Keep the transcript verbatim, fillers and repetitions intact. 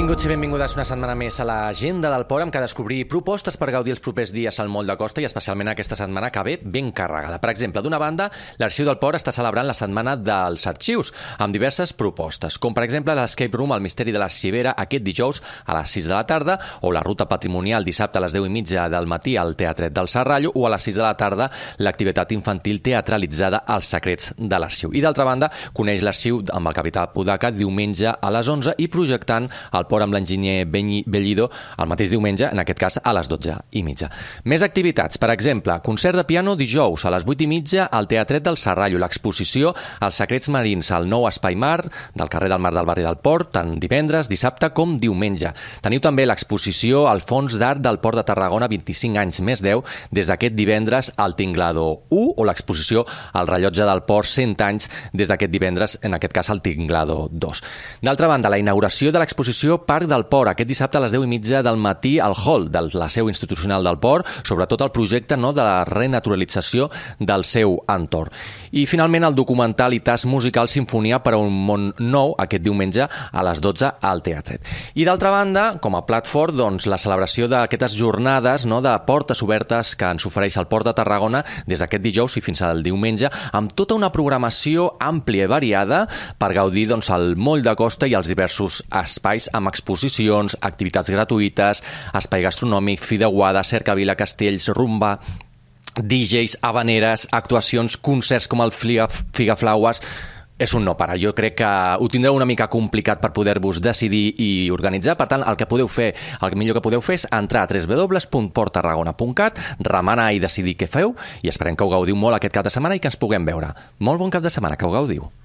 Benvinguts i benvingudes una setmana més a l'Agenda del Port, amb què descobrir propostes per gaudir els propers dies al Moll de Costa i especialment aquesta setmana que ve ben carregada. Per exemple, d'una banda, l'Arxiu del Port està celebrant la Setmana dels Arxius, amb diverses propostes, com per exemple l'Escape Room al Misteri de l'Arxivera aquest dijous a les sis de la tarda, o la Ruta Patrimonial dissabte a les deu i mitja del matí al Teatret del Serrallo, o a les sis de la tarda l'activitat infantil teatralitzada als Secrets de l'Arxiu. I d'altra banda, coneix l'Arxiu amb el capità Podaca diumenge a les onze i projectant al Port amb l'enginyer Bellido el mateix diumenge, en aquest cas a les dotze i mitja. Més activitats, per exemple, concert de piano dijous a les vuit i mitja al Teatret del Serrallo, l'exposició als Secrets Marins al nou Espai Mar del carrer del Mar del barri del Port, tant divendres, dissabte com diumenge. Teniu també l'exposició al Fons d'Art del Port de Tarragona, vint-i-cinc anys més deu, des d'aquest divendres al Tinglado u, o l'exposició al Rellotge del Port, cent anys, des d'aquest divendres, en aquest cas al Tinglado dos. D'altra banda, la inauguració de l'exposició Parc del Port, aquest dissabte a les deu i mitja del matí al hall de la seu institucional del Port, sobretot el projecte no, de la renaturalització del seu entorn. I finalment el documental i tas musical Sinfonia per a un món nou, aquest diumenge a les dotze al Teatret. I d'altra banda, com a plat fort, doncs, la celebració d'aquestes jornades no, de portes obertes que ens ofereix el Port de Tarragona des d'aquest dijous i fins al diumenge, amb tota una programació àmplia i variada per gaudir doncs, el moll de costa i els diversos espais amb exposicions, activitats gratuïtes, espai gastronòmic, fideuada, cercavila, castells, rumba, D Js, habaneres, actuacions, concerts com el Figaflaues. És un no parar. Jo crec que ho tindreu una mica complicat per poder-vos decidir i organitzar. Per tant, el que podeu fer, el millor que podeu fer és entrar a w w w punt port tarragona punt cat, remenar i decidir què feu, i esperem que ho gaudiu molt aquest cap de setmana i que ens puguem veure. Molt bon cap de setmana, que ho gaudiu.